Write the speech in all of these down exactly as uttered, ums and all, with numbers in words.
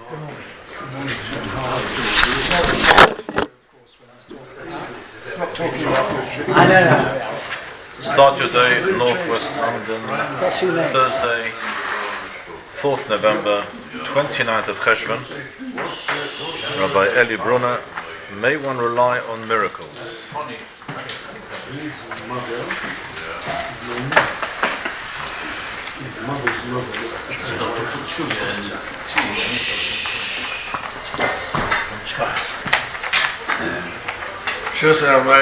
It's not talking about the I know, no, Start your day, Northwest London, Thursday, fourth November, twenty-ninth of Cheshvan. Rabbi Eli Brunner, may one rely on miracles? It's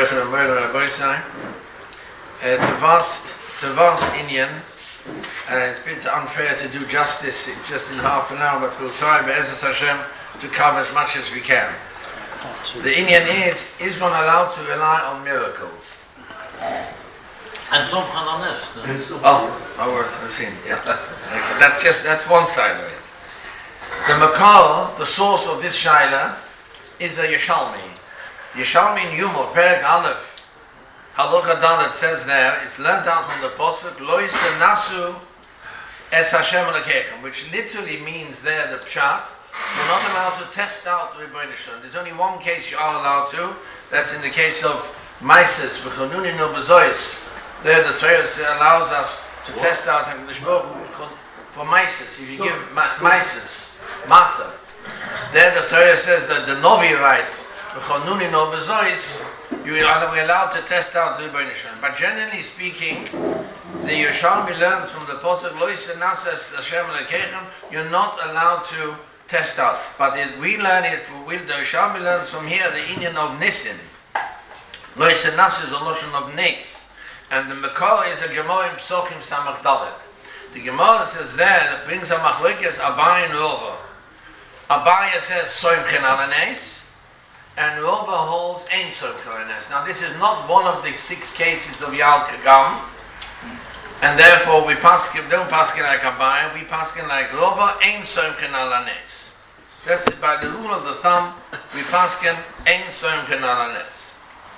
a vast, it's a vast Indian, and it's a bit unfair to do justice just in half an hour, but we'll try, Be'ezras Hashem, to cover as much as we can. The Indian is, is one allowed to rely on miracles? And some Hananes. Oh, oh, we're seeing, yeah. Okay, that's just, that's one side of it. The Makar, the source of this Shaila, is a Yeshalmi. Yeshalmi in Yuma, Perek Aleph, Halacha Dalet says there, it's learned out from the Pasuk, Lo Yisenasu Es Hashem Elokeichem, which literally means there, the Pshat, you're not allowed to test out the Rebbeinu Shalom. There's only one case you are allowed to, that's in the case of Maises, V'chonunin no Bezois. There the Torah allows us to what? Test out HaKadosh Baruch Hu for Maises. If you give Maises, Masa, there the Torah says that the Novi writes, V'chonunin no Bezois, you are allowed to test out the Rebbeinu Shalom. But generally speaking, the Yerushalmi learns from the Pasuk, Lo Yisenasu Es Hashem Elokeichem, you're not allowed to test out. But it, we learn it, we, the Yerushalmi learns from here the Indian of Nisim. Lo Yisenasu is a notion of Nes. And the Makor is a Gemara in Psochim Samach Dalet. The Gemara says there, that brings a Machlokes Abai and Rova. Abai says, Soimchen ala Nes. And Rova holds Ein Soimchen ala Nes. Now this is not one of the six cases of Yal Kagam. And therefore we pass, don't pass it like Abai, we pass it like Rova, Ein Soimchen ala Nes. That's it, by the rule of the thumb, we pass it Ein Soimchen ala Nes.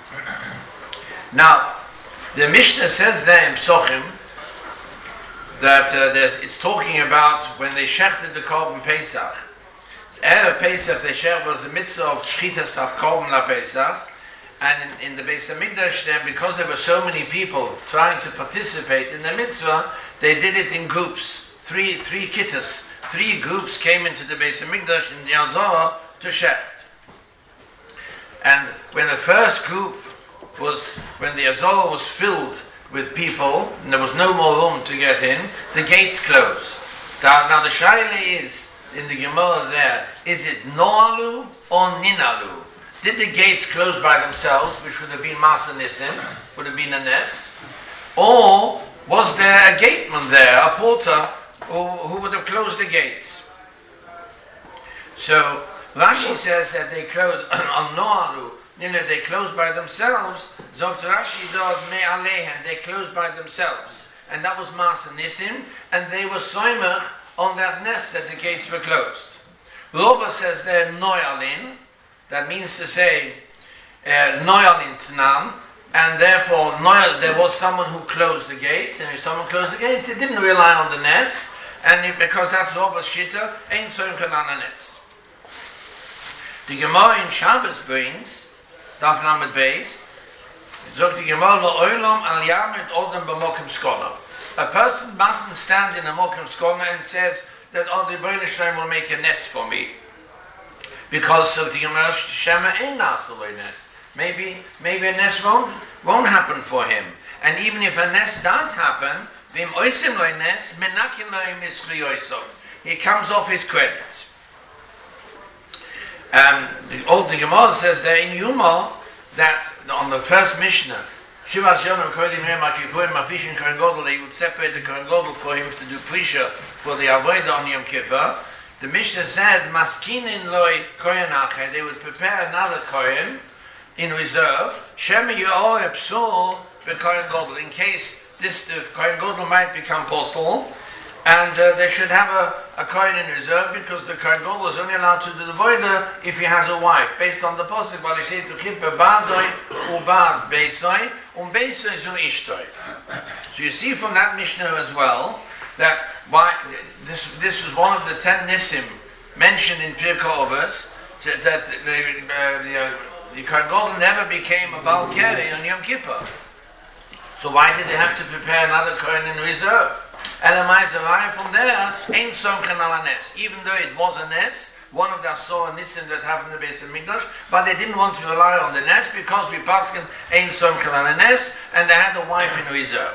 Now, the Mishnah says there in Psochim that, uh, that it's talking about when they shechted the Korban Pesach. Erev Pesach, the shech was the mitzvah of Shchitas HaKorban La Pesach, and in, in the Beis HaMikdash there, because there were so many people trying to participate in the mitzvah, they did it in groups. Three, three kittas, three groups came into the Beis HaMikdash in the Azorah to shecht. And when the first group was, when the Azorah was filled with people, and there was no more room to get in, the gates closed. Now, now the shaila is, in the Gemara there, is it noalu or ninalu? Did the gates close by themselves, which would have been Masa Nisim, would have been a Nes, or was there a gateman there, a porter, who, who would have closed the gates? So, Rashi says that they closed on noalu, you know, they closed by themselves. Zogt Rashi dog me alehen, they closed by themselves. And that was Masa Nisim, and they were soimach on that nest that the gates were closed. Rova says they're noyalin, that means to say uh, noyalin tnan, and therefore noyal, there was someone who closed the gates, and if someone closed the gates, they didn't rely on the nest, and if, because that's Rova's shita, ain't soimchen on the nest. The Gemara in Shabbos brings Daf Lamed Beis, Zog the Gemara lo olam al yamed odem b'mokim skona. A person mustn't stand in a mokim skona and says that, oh, the Rebbeinu Shalom will make a nest for me, because so the Gemara Shema ein nasaloi nest. Maybe, maybe a nest won't won't happen for him. And even if a nest does happen, v'im oisim loy nest menakin loy mischli oisov. He comes off his credit. Um, the old the Gemara says there in Yuma that on the first Mishnah, Shivas Yomim Kodim Yom HaKippurim Mafishin Kohen Gadol, they would separate the Kohen Gadol for him to do Prisha for the Avodah on Yom Kippur. The Mishnah says Maskinin Loi Kohen Acher, they would prepare another Kohen in reserve. Shemi Yoor Epsul Kohen Gadol, in case this the Kohen Gadol might become postal. And uh, they should have a, a Kohen in reserve, because the Kohen Gadol is only allowed to do the Voida if he has a wife, based on the Pasuk, while he says to keep a Badoi, Ubad Beisoi, um Beisoi zu Ishtoi. So you see from that Mishnah as well, that why this this was one of the ten Nisim mentioned in Pirkei Avos that the, uh, the, the Kohen Gadol never became a Baal Keri on Yom Kippur. So why did they have to prepare another Kohen in reserve? Elamai from there, Ein Somchen Al Nes. Even though it was a Nes, one of the Asor Nisim that happened in the Beis Hamikdash, but they didn't want to rely on the Nes because we paskin Ein Somchen Al Nes, and they had a wife in reserve.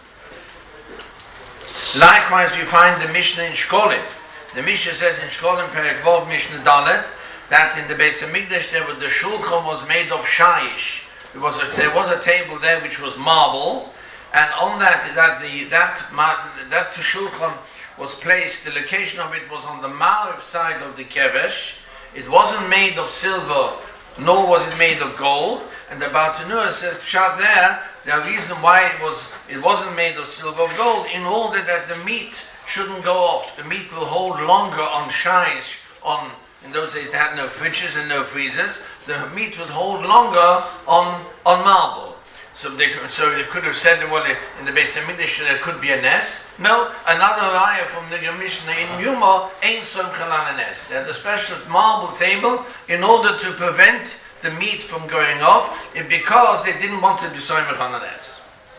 Likewise, we find the Mishnah in Shkolim. The Mishnah says in Shkolim Perek Vov Mishnah Dalet that in the Beis Hamikdash there was the Shulchan was made of shayish. There was a, there was a table there which was marble, and on that that the that that Shulchan was placed. The location of it was on the Ma'ariv side of the Kevesh. It wasn't made of silver, nor was it made of gold. And the Bartanura says Pshat there. The reason why it was it wasn't made of silver or gold, in order that the meat shouldn't go off. The meat will hold longer on shais. On in those days they had no fridges and no freezers. The meat would hold longer on on marble. So they could, so they could have said, well, in the Beis Hamikdash there could be a nes. No, another raya from the Mishnah in Yuma, Ein Somchen Al Nes. They had a special marble table in order to prevent the meat from going off, because they didn't want to be soymech on a nes.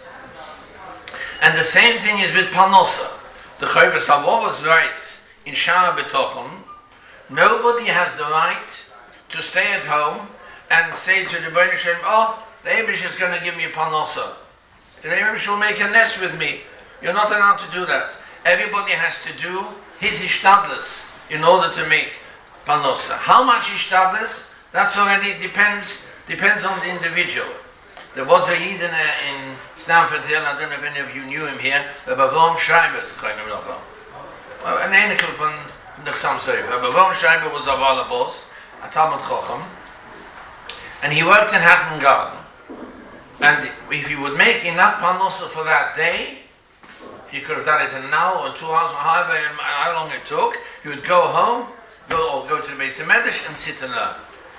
And the same thing is with Parnosa. The Chayvus Havovos writes in Shara B'tochon, nobody has the right to stay at home and say to the Rebbeinu Shalom, oh, the Eibush is going to give me a Parnosa. The Eibush will make a nest with me. You're not allowed to do that. Everybody has to do his ishtadlus in order to make Parnosa. How much ishtadlus? That's already depends depends on the individual. There was a Yid in, a, in Stamford Hill, I don't know if any of you knew him here, Rabbi Avram Schreiber, an enikel from the Chassam Sofer. Rabbi Avram Schreiber was a Valabos, a Talmud Chacham, and he worked in Hatton Garden. And if he would make enough Parnosa for that day, he could have done it in an hour or two hours, however how long it took, he would go home, go or go to the Beis Hamikdash and sit and learn.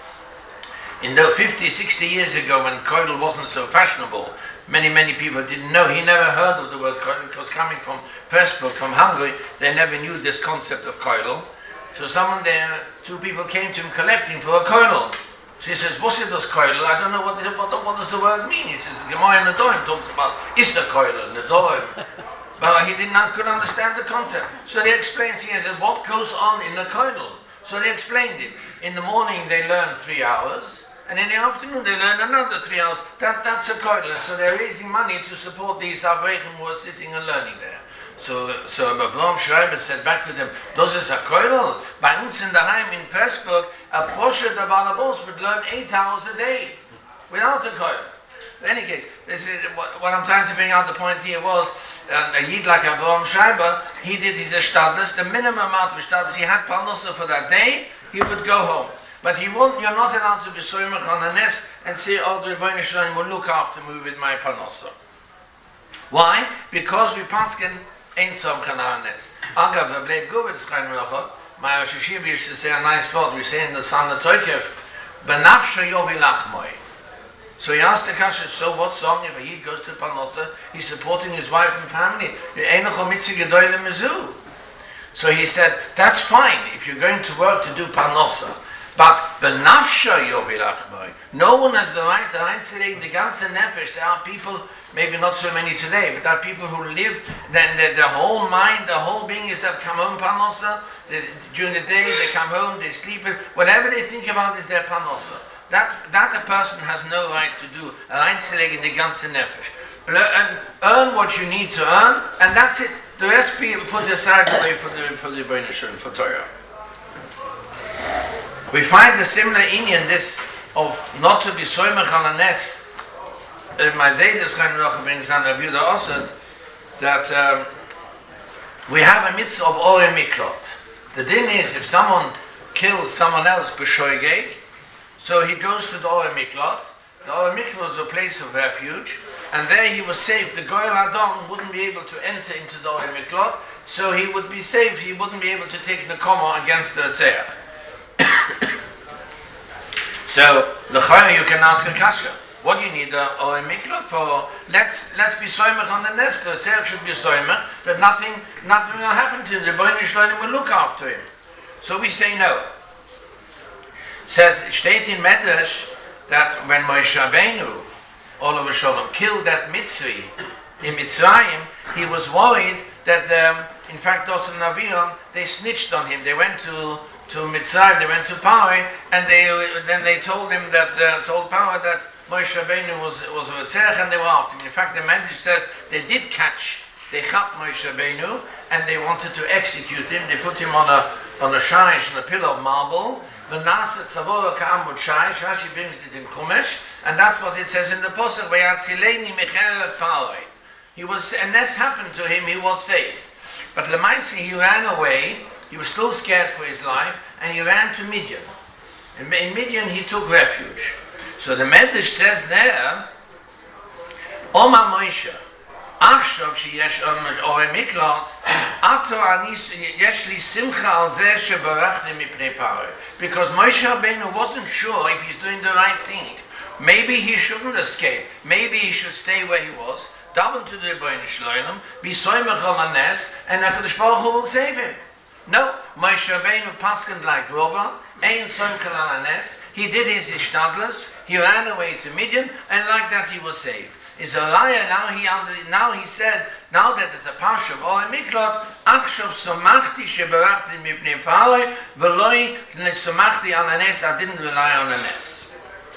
In the fifty, sixty years ago, when koilel wasn't so fashionable, many, many people didn't know. He never heard of the word koilel, because coming from Pressburg, from Hungary, they never knew this concept of koilel. So someone there, two people came to him collecting for a koilel. So he says, what's it this koilel? I don't know what, what, what does the word mean. He says, Gemara in the Doim talks about Issa koilel, the Doim. But he did not could understand the concept. So they explained to him, he said, what goes on in the koilel? So they explained it. In the morning they learn three hours. And in the afternoon they learn another three hours. That, that's a koilel. So they're raising money to support these Avreichim who are sitting and learning there. So so Avram Schreiber said back to them, das ist a koilel. Bei uns in daheim in Pressburg, a Posher der Balabos would learn eight hours a day without a koilel. In any case, this is what, what I'm trying to bring out. The point here was um, a Yid like Avram Schreiber, he did his shtadlus, the minimum amount of shtadlus. He had Parnosa for that day, he would go home. But he won't, you're not allowed to be soymech on a nest and say, oh, the Rebbeinu Shalom will look after me with my Parnosa. Why? Because we paskin Ein Somchen Al Nes. Agav, the Blade Guvitz Chaim Rocha, my Rosh Hashiva used to say a nice word. We say in the Sana Toikev, Benafshe Yovi Lachmoi. So he asked the Kasha, so what song if a Yid goes to Parnosa, he's supporting his wife and family. So he said, that's fine if you're going to work to do Parnosa. But benafsha yovilachmoi. No one has the right to einzulegen the ganze nefesh. There are people, maybe not so many today, but there are people who live, then their, their whole mind, their whole being is that come home Parnosa. During the day they come home, they sleep. Whatever they think about is their Parnosa. That that a person has no right to do. Einzulegen the ganze nefesh. Earn, earn what you need to earn, and that's it. The rest people put aside away for the for the Rebbeinu Shalom, for Torah. We find a similar inyan this of not to be soymech al nes. Maizedus Chaim Rocha brings down Rabbi Yehuda Osad that um, we have a mitzvah of Orei Miklot. The din is if someone kills someone else b'shoigeg, so he goes to the Orei Miklot. The Orei Miklot is a place of refuge, and there he was safe. The Goyal Adon wouldn't be able to enter into the Orei Miklot, so he would be safe. He wouldn't be able to take the Koma against the Tzeach. So the Chayah, you can ask a kasha. What do you need a Orei Miklot for? Let's let's be soymech on the nest. The Tzerach should be soymech that nothing nothing will happen to him. The Rebbeinu Shalom will look after him. So we say no. Says, steht in Medrash that when Moshe Rabbeinu, all of a sudden, killed that Mitzri in Mitzrayim, he was worried that, um, in fact, also in Aviram, they snitched on him. They went to to Mitzrayim, they went to Paro, and they then they told him that uh, told Paro that Moshe Rabbeinu was was a Tzerach, and they were after him. In fact, the Medrash says they did catch, they caught Moshe Rabbeinu, and they wanted to execute him. They put him on a on a shaish, on a pillar of marble. The Nasa Tzavora Ka'amud Shaish, Rashi brings it in Chumash, and that's what it says in the Pasuk. Vayatzileni Michael Paro. He was, and this happened to him. He was saved, but Lemaisi he ran away. He was still scared for his life, and he ran to Midian. In, in Midian, he took refuge. So the Medrash says there, Oma Moshe, Achshav sheyesh or miklat, Ato anis yesh li simcha al zeh shebarachni mipnei Paro. Because Moshe Rabbeinu wasn't sure if he's doing the right thing. Maybe he shouldn't escape. Maybe he should stay where he was. Daven to the Rebbeinu Shloim, be soymech al hanes, and HaKadosh Baruch Hu will save him. No, Moshe Rabbeinu paskened like Rova, ein soymech al hanes. He did his ishtadlus. He ran away to Midian, and like that he was saved. Is a liar now? He now he said now that it's a parsha of Or Miklat, achshav somachti shebarachti mipnei Paro, v'loi nesomachti al hanes. I didn't rely on the nes.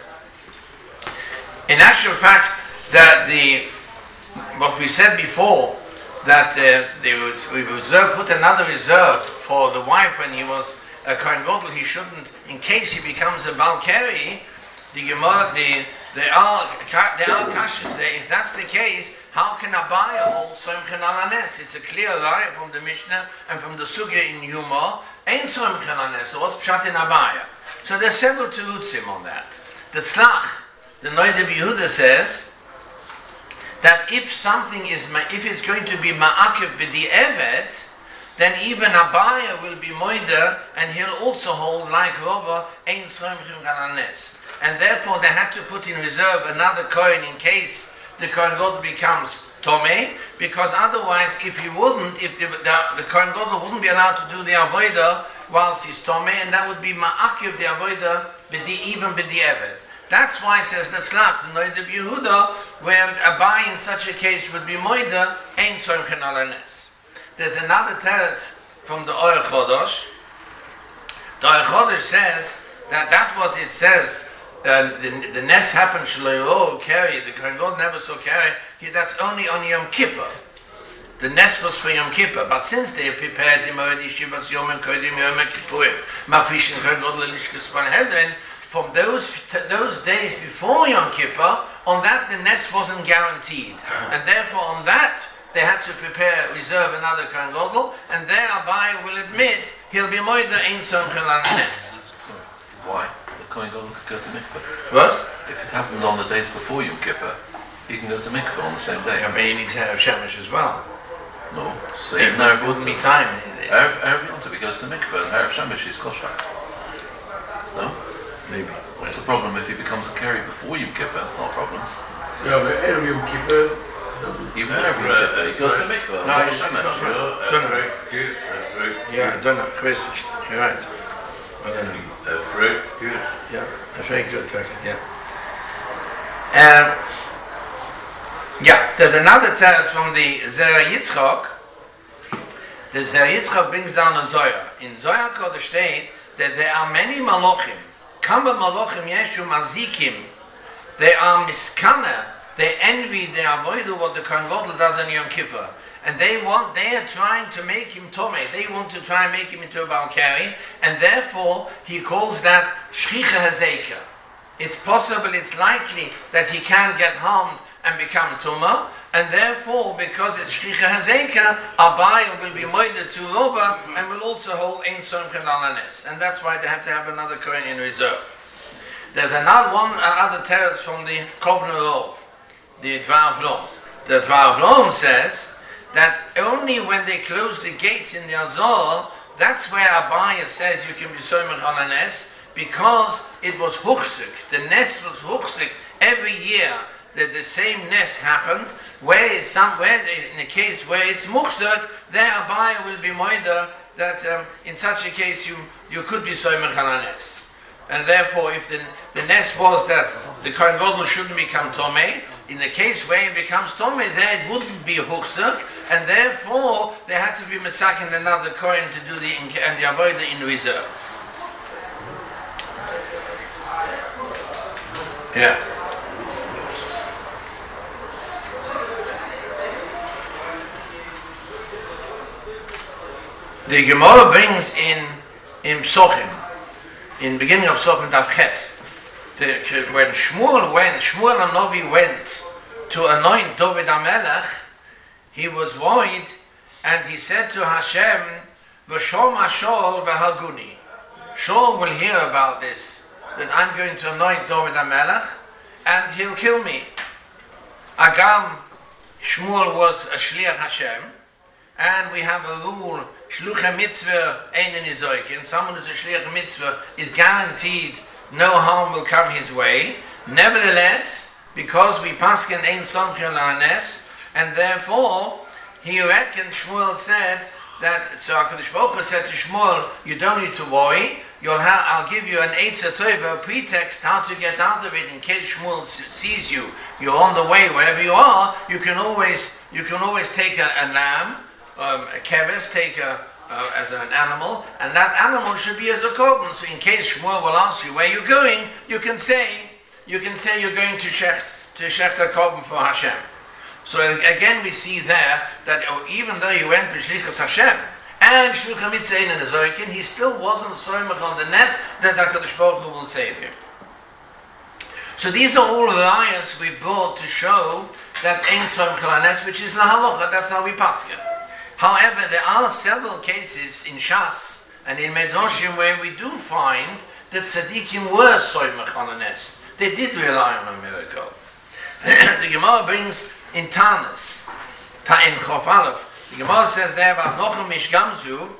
In actual fact, that the what we said before, that uh, they would we reserve, put another reserve for the wife when he was a Kohen Gadol. He shouldn't, in case he becomes a Balkari. The Gemara, the they are they are kashas there. If that's the case, how can Abaya hold Soim Kananes? It's a clear lie from the Mishnah and from the Sugya in Yuma. Ain't Soim Kananes. So what's pshat in Abaya? So there's several terutzim on that. The Tzlach, the Noida Yehuda says that if something is, if it's going to be ma'akev b'di evet, then even Abaya will be moider, and he'll also hold like Rova ein soim kananes. And therefore they had to put in reserve another coin in case the Kohen Gadol becomes Tomei, because otherwise, if he wouldn't, if the, the, the Kohen Gadol wouldn't be allowed to do the avodah whilst he's Tomei, and that would be ma'akev the avodah b'di, even b'di evet. That's why it says that's left the Noida Yehuda, where Abai in such a case would be Moida, Ein Soim Kanalanes. There's another teretz from the Or Chodosh. The Or Chodosh says that that's what it says. Uh, the, the Nes happened Shloyo carry, the Kohen Gadol never saw carry. That's only on Yom Kippur. The Nes was for Yom Kippur, but since they prepared him already, Shivas Yom and Kodim Yom Kippur, Mafishin Kohen Gadol Lishkas Van Hedren. From those those days before Yom Kippur, on that the Nes wasn't guaranteed, and therefore on that they had to prepare, reserve another Kohen Gadol, and there Abai will admit he'll be moider ein soim Nes. Why? The Kohen Gadol could go to mikveh. What? If it happened on the days before Yom Kippur, he can go to mikveh on the same day. Yeah, but he needs to have Shemesh as well. No. So There even Erev wouldn't be Yom time. Tov, he goes to mikveh, and Erev Shemesh is kosher. No? Maybe. What's the problem if he becomes a carry before Yom Kippur? It's not a problem. Ja, but every Yom Kippur. Even Erev Yom Kippur, he goes to mikveh. No, Erev he's- Shemesh. That's right, good. That's right. Yeah, I don't know, Chris. You're right. I don't know. That's right, good. Yeah, that's very good, very good, yeah. Um, yeah, there's another text from the Zera Yitzchok. The Zera Yitzchok brings down a Zohar. In Zohar Kodesh state that there are many Malochim. Kamba Malochim Yeshu Mazikim. They are miskana. They envy, they avoid what the Kohen Gadol does on Yom Kippur. And they want, they are trying to make him Tomei. They want to try and make him into a Balkari. And therefore, he calls that Shchicha Hazeka. It's possible, it's likely that he can get harmed and become Tumah. And therefore, because it's Shchicha Hazeka, Abai will be moided to Rova and will also hold Ein Soim Kanalanes. And that's why they have to have another Kohen in reserve. There's another one, other teretz from the Kovner Rov, the Dvar Vlom. The Dvar Vlom says that only when they close the gates in the Azor, that's where Abaya says you can be Soimach on a Nes, because it was Huchsik. The Nes was Huchsik every year that the same Nes happened, where it's somewhere, in a case where it's Muchsik, there Abaya will be Moida, that um, in such a case you you could be soymech al nes. And therefore, if the, the nes was that the Kohen Gadol shouldn't become tomei, in the case where it becomes tomei, there it wouldn't be a huchzuk, and therefore there had to be mesakin another Kohen to do the and the avodah in reserve. Yeah. The Gemara brings in in Psochim, in the beginning of Psochim Daf Ches, when Shmuel went, Shmuel HaNovi went to anoint David HaMelech, he was worried, and he said to Hashem, "V'shom Shaul v'Haguni." Shaul will hear about this, that I'm going to anoint David HaMelech, and he'll kill me. Agam, Shmuel was a Shliach Hashem, and we have a rule, Shlucha Mitzvah Einen Izoikin, someone who's a Shliach Mitzvah is guaranteed no harm will come his way. Nevertheless, because we paskin Ein Somchel La'anes, and therefore, he reckoned, Shmuel said, that, so HaKadosh Baruch Hu said to Shmuel, you don't need to worry, You'll have, I'll give you an Eitzah Tova, a pretext how to get out of it in case Shmuel sees you. You're on the way, wherever you are, you can always you can always take a, a lamb, um, a keves, take a, uh, as an animal, and that animal should be as a korban. So in case Shmuel will ask you where you're going, you can say, you can say you're going to Shecht, to Shecht a korban for Hashem. So again we see there that oh, even though he went to Shlichus Hashem, and Shlucha Mitzvah in the Zoykin, he still wasn't soymach on the nest that HaKadosh Baruch Hu will save him. So these are all rayas we brought to show that Ein Soymach al Nes, which is la halacha, that's how we paskin. However, there are several cases in Shas and in Medrashim where we do find that tzaddikim were soymach al Nes. They did rely on a miracle. The Gemara brings in Tanis, in Chof Aleph, the Gemara says there about Nochem Ish Gamzu.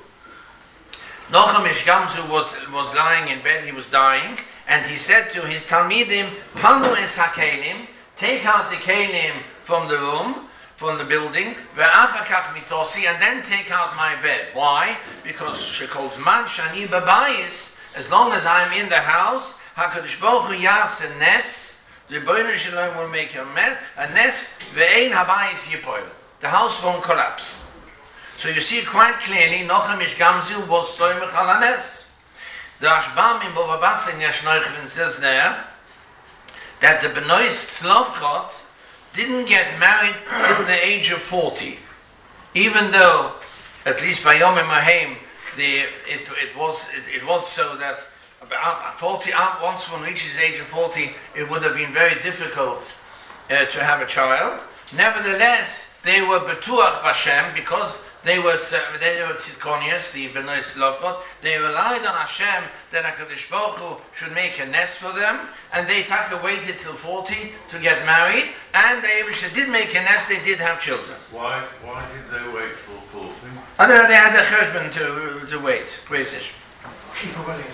Nochem Ish Gamzu was, was lying in bed, he was dying, and he said to his Talmidim, Panu es hakelim, take out the kelim from the room, from the building, ve'achakach mitosi, and then take out my bed. Why? Because shekol zman shani babayis, as long as I'm in the house, HaKadosh Baruch Hu yas a nes, the Rebbeinu Shalom will make a mes, a nes, ve'ein habayis yipoil. The house won't collapse. So you see quite clearly, Nochem Ish Gamzu was soymach al Nes. The Rashbam in Bava Basra in Yashnoichvin says there that the Benois Tzlofchot didn't get married till the age of forty, even though, at least by Yom Mahem, the it it was it, it was so that about forty once one reaches the age of forty, it would have been very difficult uh, to have a child. Nevertheless, they were betuach Hashem because they were they were tzidkonius, the Bnei Tzlofchot. They relied on Hashem that HaKadosh Baruch Hu should make a nest for them, and they taka waited till forty to get married, and they did make a nest. They did have children. Why? Why did they wait till forty? I don't know. They had their husband to to wait. Praise Cheaper weddings.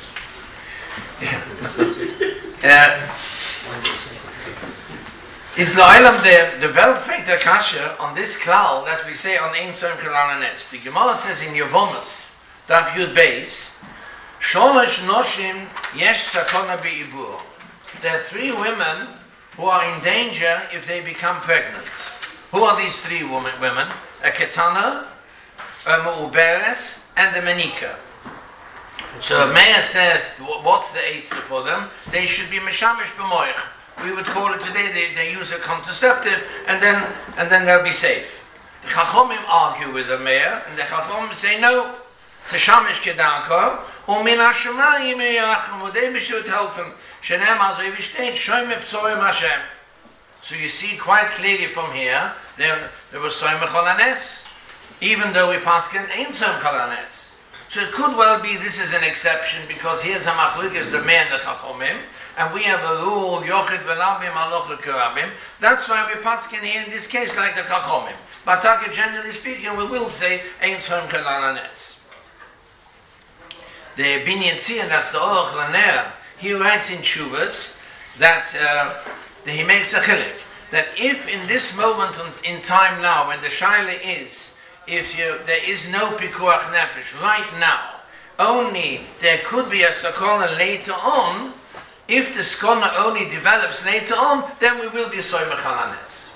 Yeah. uh, It's the Olam the the Weltfeiter Kasha on this klal that we say on Ein Soymach al Nes. The Gemara says in Yevamos, Daf Yud Beis, Sholosh Noshim Yesh Sakona Be'ibur. There are three women who are in danger if they become pregnant. Who are these three women? women? A Ketana, a Mu'uberes, and a Menika. So Meir says, what's the eitzah for them? They should be Meshamish B'moich. We would call it today, they, they use a contraceptive, and then and then they'll be safe. The Chachomim argue with the mayor, and the Chachomim say, no, Teshamish Kedanko, Umin HaShemayim Yachim, they should help him. Shenem Azoi Vishtein, Shoym Psorim Hashem. So you see quite clearly from here, there, there was Soymach al Nes, even though we pass Ein Soymach al Nes. So it could well be this is an exception, because here's a machluk is the mayor and the Chachomim, and we have a rule, Yochid V'Labim Alocha Kerabim. That's why we pass here in this case like the Chachomim. But generally speaking, we will say Ein Soymach al Nes. The Binyan Tzion, that's the Orach Laner, he writes in Shuvas that, uh, that he makes a chilik, that if in this moment in time now, when the Shaila is, if you, there is no Pikuach Nefesh right now, only, there could be a Sakona later on. If the Skona only develops later on, then we will be Soymech al Hanes.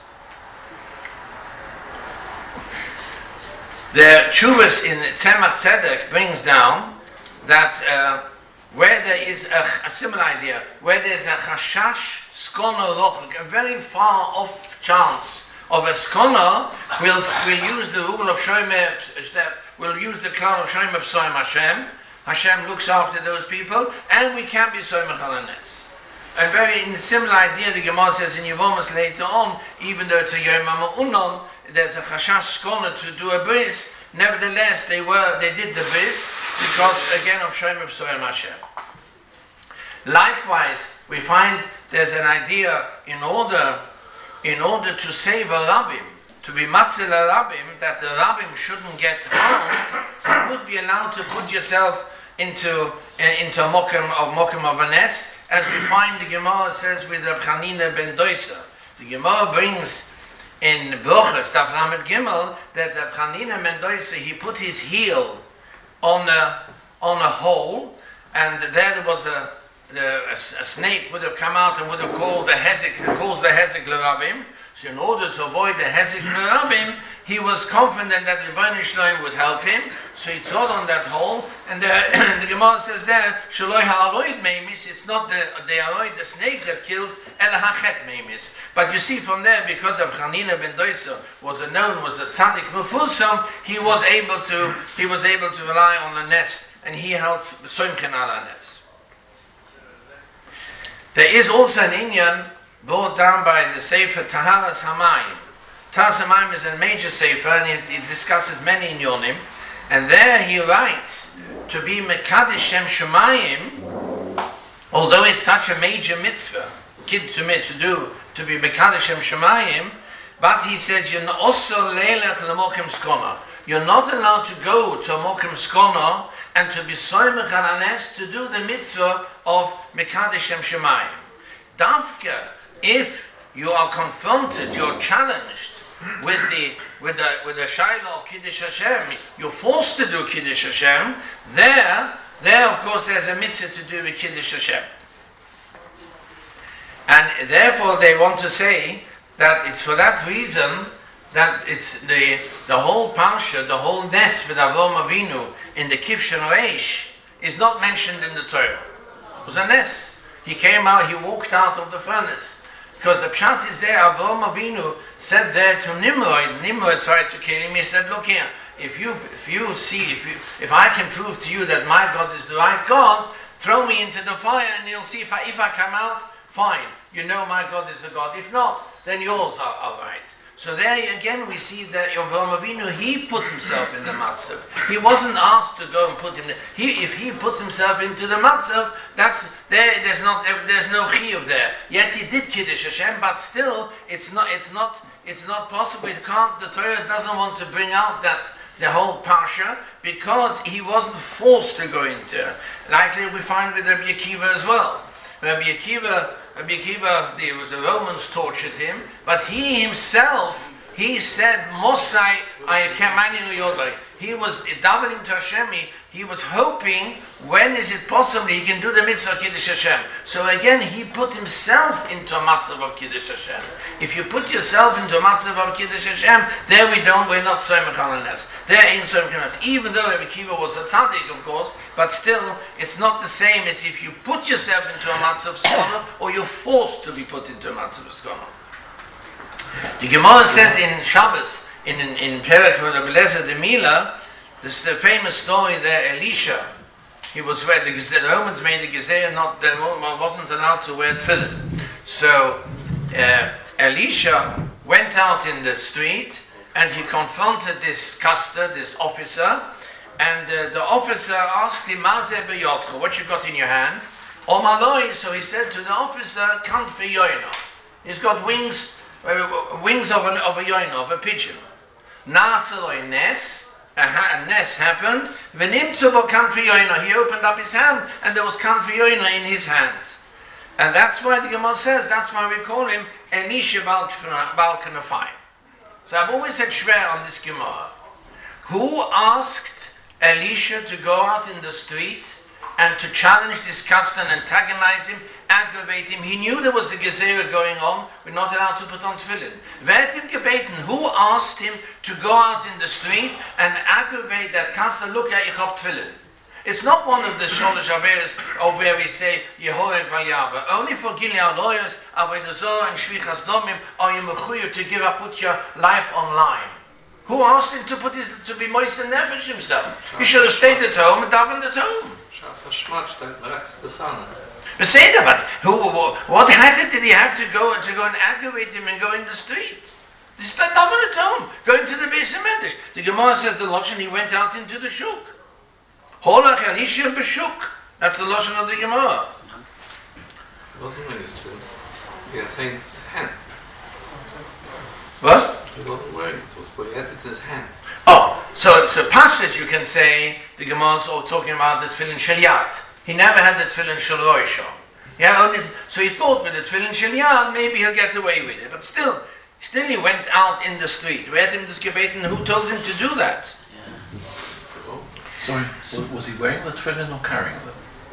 The Chuvas in Tzemach Tzedek brings down that uh, where there is a, a similar idea, where there is a Chashash Skona Rochik, a very far off chance of a Skona, we'll, we'll use the rule of Shomer, we'll use the cloud of Shomer Psoim Hashem. Hashem looks after those people, and we can be Soymech al Hanes. And very in a similar idea, the Gemara says in Yevomus later on, even though it's a Yom HaMa'unon, there's a Chashash Skona to do a bris. Nevertheless, they were they did the bris because again of Shomer Psoim Hashem. Likewise, we find there's an idea in order in order to save a rabbim, to be matzel a rabbim, that the rabbim shouldn't get harmed. You would be allowed to put yourself into uh, into a mokum of mokum of a nest, as we find the Gemara says with Reb Chanina ben Doisa. The Gemara brings in Brochus Daf Lamed Gimel that Reb Chanina ben Doisa, he put his heel on a on a hole, and there there was a the, a, a snake would have come out and would have called the hezek, calls the hezek l'rabim. So in order to avoid the hezek l'rabim, he was confident that the Rebbeinu Shalom would help him. So he trod on that hole, and the, the Gemara says there, Shaloi ha'aroid meimis, it's not the the aroid, the snake that kills, el hachet meimis. But you see from there, because of Chanina ben Doisa was a known, was a tzaddik mufusam, he was able to he was able to rely on the nest, and he held soimchen ala nest. There is also an inyan brought down by the Sefer Taharas Hamayim. Taharas Hamayim is a major Sefer, and it, it discusses many inyonim. And there he writes to be Mekadesh Shem Shemayim, although it's such a major mitzvah, kid to me to do, to be Mekadesh Shem Shemayim, but he says you're not also leilech lemokim skona. You're not allowed to go to a mokim skona and to be soymech al hanes to do the mitzvah of Mekadesh Shem Shemayim. Dafka, if you are confronted, you're challenged with the with the with the shaila of Kiddush Hashem, you're forced to do Kiddush Hashem. There, there of course, there's a mitzvah to do with Kiddush Hashem, and therefore they want to say that it's for that reason that it's the the whole parsha, the whole nest with Avraham Avinu in the Kivshan Reish is not mentioned in the Torah. It was a nest. He came out, he walked out of the furnace. Because the pshat is there, Avraham Avinu said there to Nimrod, Nimrod tried to kill him, he said, look here, if you if you see, if you, if I can prove to you that my God is the right God, throw me into the fire and you'll see if I, if I come out, fine. You know my God is the God. If not, then yours are, are right. So there again we see that Avraham Avinu, he put himself in the matzav. He wasn't asked to go and put him there. He, if he puts himself into the matzav, that's there. There's not there's no chiyuv there. Yet he did Kiddush Hashem, but still it's not it's not it's not possible. It can't. The Torah doesn't want to bring out that the whole parsha because he wasn't forced to go into. Likely we find with Rabbi Akiva as well. Rabbi Akiva. Rabbi Akiva, the, the Romans tortured him, but he himself, he said, Mosai, I can't your life. He was davening to Hashem, he, he was hoping, when is it possible he can do the mitzvah of Kiddush Hashem? So again, he put himself into a mitzvah of Kiddush Hashem. If you put yourself into a mitzvah of Kiddush Hashem, there we don't, we're not soymech al hanes. There ain't soymech al hanes. Even though Rabbi Akiva was a tzaddik, of course, but still, it's not the same as if you put yourself into a mitzvah of skona, or you're forced to be put into a mitzvah of skona. The Gemara says in Shabbos, in in, in Perek with Rabbi Lezer de Mila, this is the famous story there. Elisha, he was where the, the Romans made the Gezerah, not the wasn't allowed to wear tefillin. So uh, Elisha went out in the street and he confronted this caster, this officer, and uh, the officer asked him, "Mazeh beyotcha, what you got in your hand?" Omaloi, so he said to the officer, "Kant v'yoyna." He's got wings, uh, wings of, an, of a yoyna, of a pigeon. Nasaloi nes. A nest happened. He opened up his hand, and there was kanfiyoina in his hand, and that's why the Gemara says. That's why we call him Elisha Bal Kanafai. So I've always had shver on this Gemara. Who asked Elisha to go out in the street and to challenge, discuss and antagonize him, aggravate him. He knew there was a gezerah going on. We're not allowed to put on tefillin. Wer hat ihm gebeten? Who asked him to go out in the street and aggravate that Kasta? Look, ich hab tefillin. It's not one of the Sholosh Averos or where we say Yehored Valyava. Only for Gilead lawyers, Avodah Zorah and Shvichas Domim are you mechuyev to give up, put your life online. Who asked him to put his to be moist and nefesh himself? He should have stayed at home and davened at home. Beseder, but who, who, what habit did he have to go to go and aggravate him and go in the street? This is like davened at home, going to the Beis HaMikdash. The Gemara says the Lashon, he went out into the shuk. Holach Elisha b'shuk. That's the Lashon of the Gemara. It wasn't wearing his tefillin. He had his hand. What? He wasn't wearing it. It was, but he had it in his hand. Oh, so it's a passage you can say, the Gemara is all talking about the tefillin shel yad. He never had the tefillin shel roisho. Yeah, only, so he thought with the tefillin shel yad, maybe he'll get away with it. But still, still he went out in the street. We had him this gebeten, who told him to do that? Sorry, was, was he wearing the tefillin or carrying them?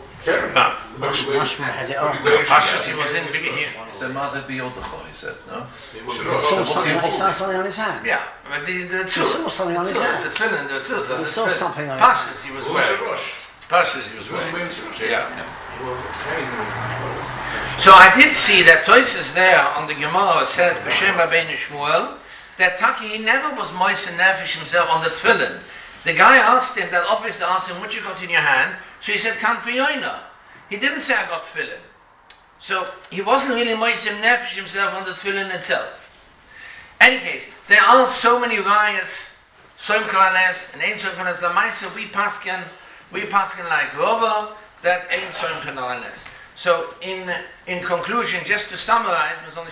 Mashma had it on. Pashas, he was in the beginning. He said, Mazeh B'yodecho, he said, no? He saw something, he saw something on his hand. Yeah, but the, the He saw something on his the hand. tefillin, the tefillin. He saw something on his Pashas, he was wearing. Pashas, he was wearing. Yeah. He wasn't carrying them. So I did see that Tosis there on the Gemara, it says, B'Shem Rabbeinu Shmuel, that Taki, he never was moist and nefesh himself on the tefillin. The guy asked him, that officer asked him, what you got in your hand? So he said, Kan Fiyoina. He didn't say, I got tefillin. So he wasn't really moist and nefesh himself on the tefillin itself. Any case, there are so many rayas, Soim Kalanes, and Ein Soim Kalanes, the Maisa, we paskin, we paskin like Rova, that Ein Soim Kalanes. So in in conclusion, just to summarize,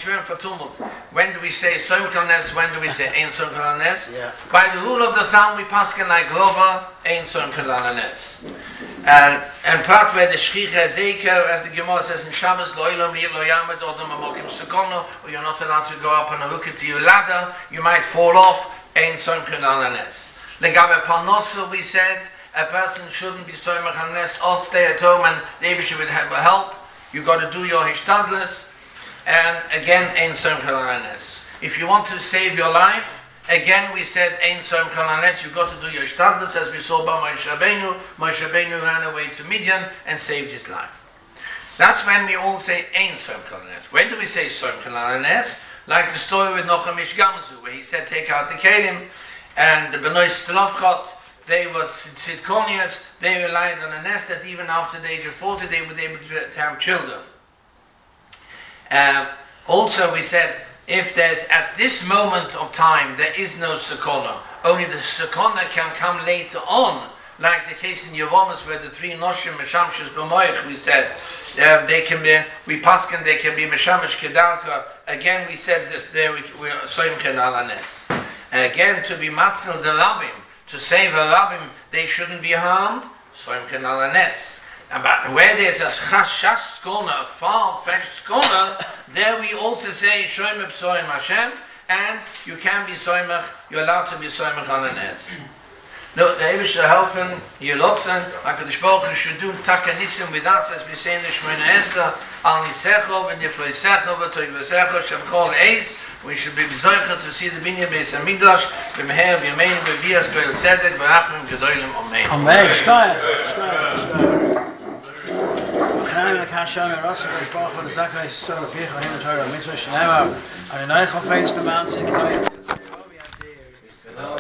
when do we say Soim Kalanes, when do we say Ein Soim Kalanes? Yeah. By the rule of the thumb, we paskin like Rova, Ein Soim Kalanes. And and part where the Shricha Zeker, as the Gemara says in Shabbos, Lo'ilam Lo Yamed Odom Amokim Sukono, or you're not allowed to go up on a hook to your ladder, you might fall off, Ein Soim Kalanes. Legabe Parnosu, we said, a person shouldn't be Soim Kalanes, or stay at home and the Eibusha will help. You've got to do your Hishtadlis, and again, Ein Soim Kalanes. If you want to save your life, again, we said, Ein Soim Kalanes, you've got to do your Hishtadlis, as we saw by Moshe Rabbeinu. Moshe Rabbeinu ran away to Midian and saved his life. That's when we all say Ein Soim Kalanes. When do we say Soim Kalanes? Like the story with Nochem Ish Gamzu, where he said, take out the Kelim, and the Benois Slavchot, they were Sidkonias, they relied on a nest that even after the age of forty, they would be able to have children. Uh, also, we said, if there's at this moment of time there is no sakona, only the sakona can come later on, like the case in Yevomus where the three noshim meshamshus b'moich, we said uh, they can be, we paskin they can be meshamish kedalka. Again, we said this there we we are soim kenalanes. Again, to be matzel the rabbim, to save a rabbim, they shouldn't be harmed. Soim kenalanes. But where there's a chashash skona, a far-fetched skona, there we also say shoym b'soim Hashem, and you can be soimach, you're allowed to be soimach on an etz. No, the Eibusha helfen, Yelotzen, HaKadosh Baruch Hu should do takanissim with us, as we say in the Shemona Esra, al nisecho, v'nifloisecho, v'toivesecho, shemchol eitz. We should be bezoichet to see the binyan Beis HaMikdash, b'meher v'yameinu v'bias goel tzedek, v'rachmim gedolim, amen. Amen. Shkoyach. Shkoyach. Shkoyach. V'chaim v'kasham v'rosa v'shbach v'nezakah v'stor v'picha him v'torah mitzvah shnema. Adonai chofetz the mountain.